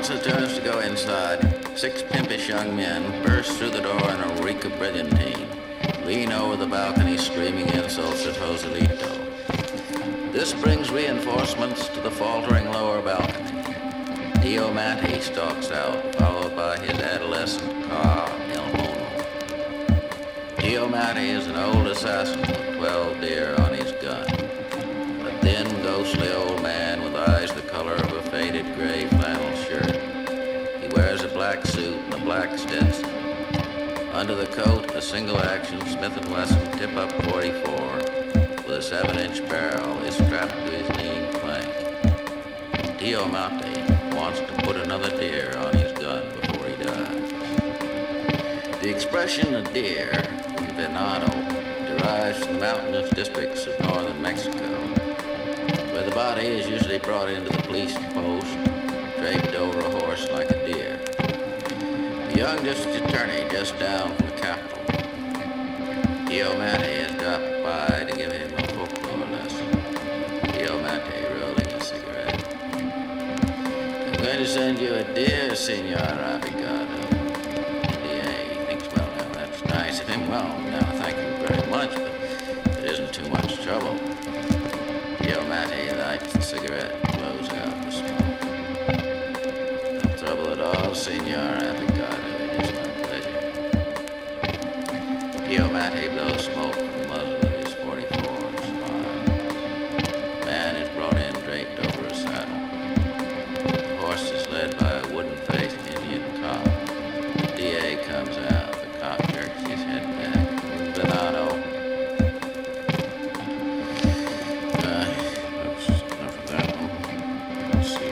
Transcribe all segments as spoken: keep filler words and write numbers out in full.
Once it turns to go inside, six pimpish young men burst through the door in a reek of brigantine, lean over the balcony screaming insults at Joselito. This brings reinforcements to the faltering lower balcony. Dio Matti stalks out, followed by his adolescent car, El Mono. Dio Matti is an old assassin with twelve deer on his gun. A thin, ghostly old man with eyes the color of a faded gray flannel shirt. He wears a black suit and a black Stetson. Under the coat, a single-action Smith and Wesson tip-up forty-four with a seven-inch barrel is strapped to his lean flank. Dio Matti wants to put another deer on his gun before he dies. The expression "a deer," venado, derives from the mountainous districts of northern Mexico, where the body is usually brought into the police post, draped over a horse like a deer. The young district attorney just down from the capital, Dio Matti, has dropped by to give him a folklore lesson. Dio Matti rolling a cigarette. I'm going to send you a deer, Senor Abigado. D A thinks, well, now that's nice of him. Well, now thank you very much, but it isn't too much trouble. Dio Matti lights the cigarette and blows out the smoke. No trouble at all, Senor Abigado. It is my pleasure. Dio Matti blows smoke from the muzzle of his forty-four and smiles. The man is brought in draped over a saddle. The horse is led by a wooden-faced Indian cop. The D A comes out. The cop jerks his head back. Venado. Uh, that's enough of that one. Let's see.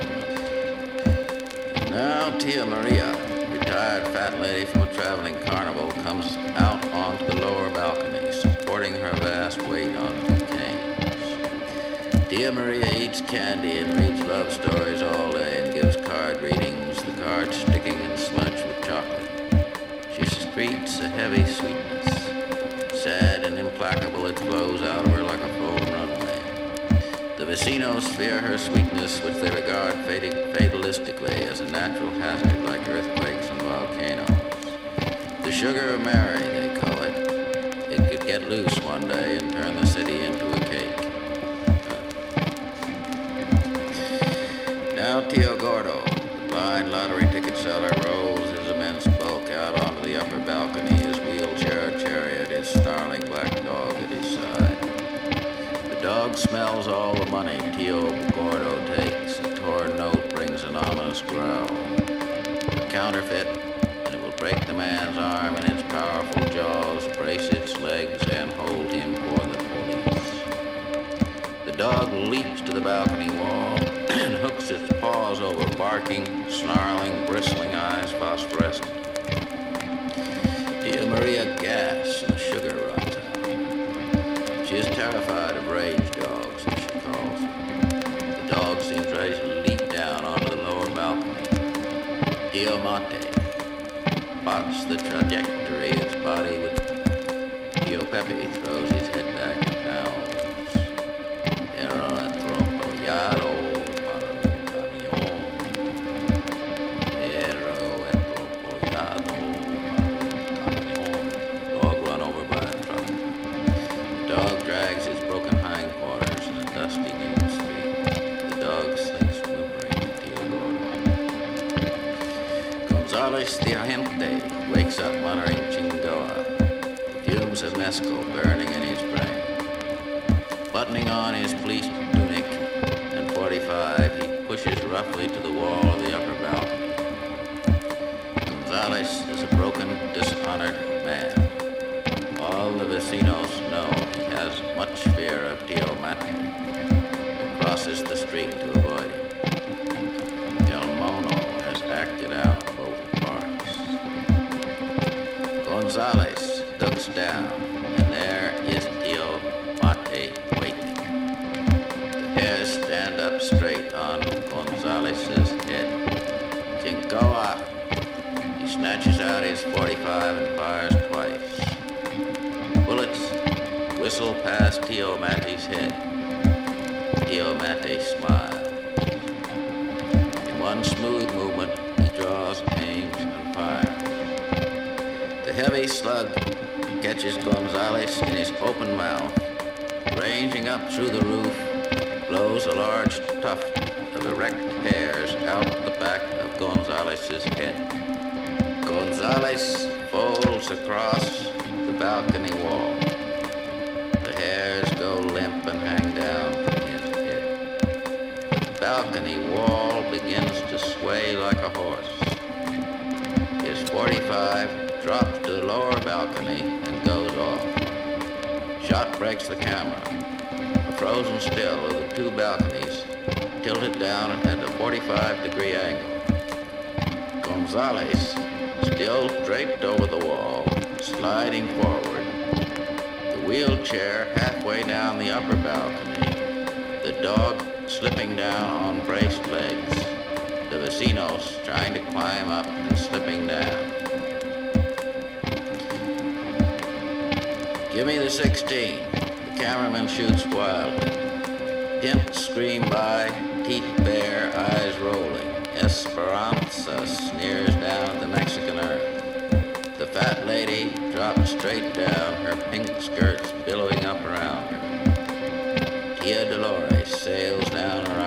Now Tia Maria, retired fat lady from a traveling carnival, comes out onto the lower balcony, supporting her vast weight on two canes. Tia Maria eats candy and reads love stories all day and gives card readings, the cards sticking in smudge with chocolate. She secretes a heavy sweetness. Sad and implacable, it flows out of her like a full runway. The vecinos fear her sweetness, which they regard fatalistically as a natural hazard like earthquakes and volcanoes. The sugar of Mary, they call it. It could get loose one day and turn the city into a cake. Now Tio Gordo, the blind lottery ticket seller, rolls his immense bulk out onto the upper balcony, his wheelchair chariot, his snarling black dog at his side. The dog smells all the money Tio Gordo takes. A torn note brings an ominous growl. A counterfeit, and it will break the man's arm in its powerful jaws, brace its legs, and hold him for the police. The dog leaps to the balcony wall and hooks its paws over, barking, snarling, bristling eyes phosphorescent. Tia Maria gasps and the sugar runs out. She is terrified of rage dogs, as she calls them. The dog seems ready to leap down onto the lower balcony. Dio Matti plots the trajectory of its body with Tio Pepe throws his head back and howls. Ero atropellado para un camión. Ero atropellado para un camión. Dog run over by a truck. The dog drags his broken hindquarters in a dusty new street. The dog slinks whimpering to Tio Gordo. Gonzales the agente wakes up muttering Chingoa, fumes of mescal burning in his brain. Buttoning on his police tunic and forty-five, he pushes roughly to the wall of the upper balcony. Gonzales is a broken, dishonored man. All the vecinos know he has much fear of Dio Matti and crosses the street to avoid him. El Mono has acted out both parts. Gonzales looks down, and there is Dio Matti waiting. The hairs stand up straight on Gonzales's head. Chingoa! He snatches out his forty-five and fires twice. Bullets whistle past Dio Matti's head. Dio Matti smiles. In one one smooth movement, he draws, aims, and fires. The heavy slug catches Gonzales in his open mouth. Ranging up through the roof, blows a large tuft of erect hairs out the back of Gonzales's head. Gonzales folds across the balcony wall. The hairs go limp and hang down from his head. The balcony wall begins to sway like a horse. His forty-five drops to the lower balcony and goes off. Shot breaks the camera. A frozen still of the two balconies tilted down at a forty-five degree angle. Gonzales, still draped over the wall, sliding forward. The wheelchair halfway down the upper balcony. The dog slipping down on braced legs. The vecinos trying to climb up and slipping down. Give me the sixteen. The cameraman shoots wildly. Imps scream by, teeth bare, eyes rolling. Esperanza sneers down at the Mexican earth. The fat lady drops straight down, her pink skirts billowing up around her. Tia Dolores sails down her